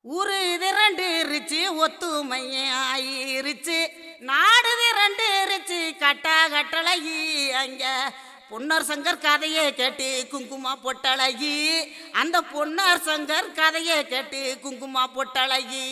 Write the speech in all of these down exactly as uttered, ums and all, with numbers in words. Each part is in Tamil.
ஊரு திரண்டுருச்சு ஒத்துமையாயிருச்சு நாடு திரண்டுருச்சு கட்டா கட்டழகி அங்க பொன்னர் சங்கர் கதையை கேட்டு குங்குமா பொட்டழகி அந்த பொன்னர் சங்கர் கதையை கேட்டு குங்குமா பொட்டழகி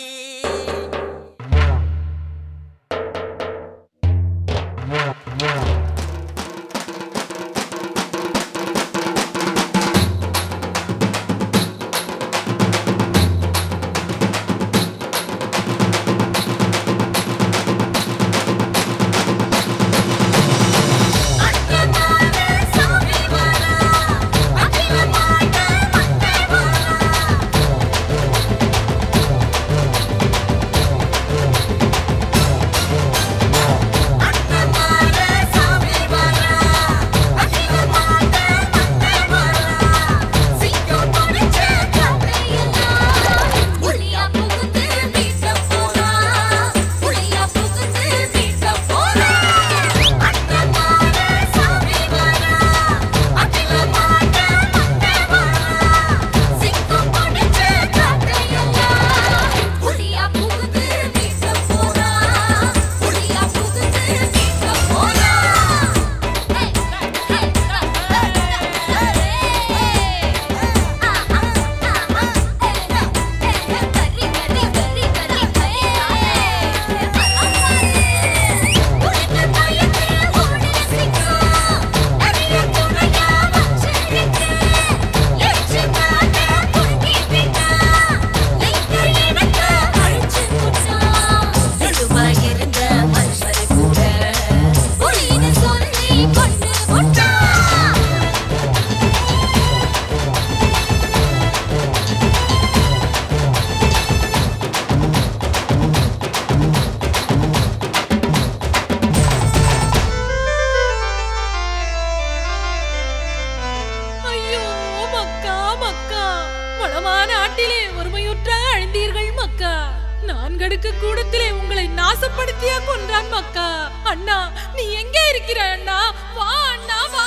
கூடத்திலே உங்களை நாசப்படுத்தியா கொன்றான் மக்கா. அண்ணா நீ எங்க இருக்கிற அண்ணா? வா அண்ணா வா.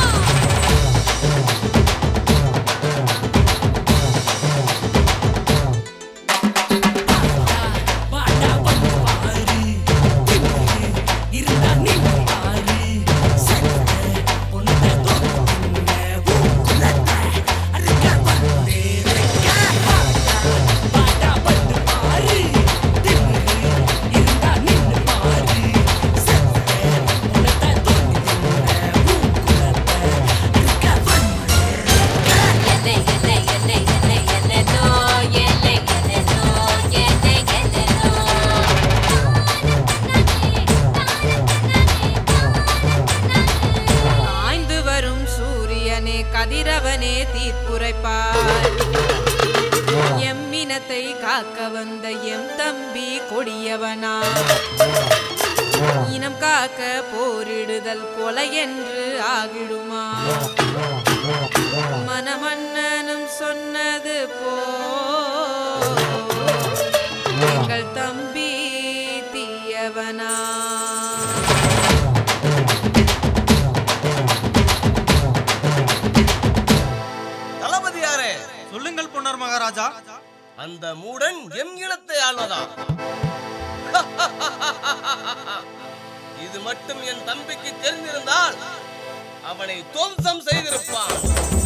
கதிரவனே தீர்ப்புரைப்பார். எம்மினத்தை காக்க வந்த எம் தம்பி கொடியவனா, இனம் காக்க போரிடுதல் கொலை என்று ஆகிடுமா? மனமன்னனும் சொன்னது போ எங்கள் தம்பி தீயவனா. சொல்லுங்கள் பொன்னர் மகாராஜா. அந்த மூடன் எம் இனத்தை ஆள்வதா? இது மட்டும் என் தம்பிக்கு தெரிந்திருந்தால் அவனை துவம்சம் செய்திருப்பான்.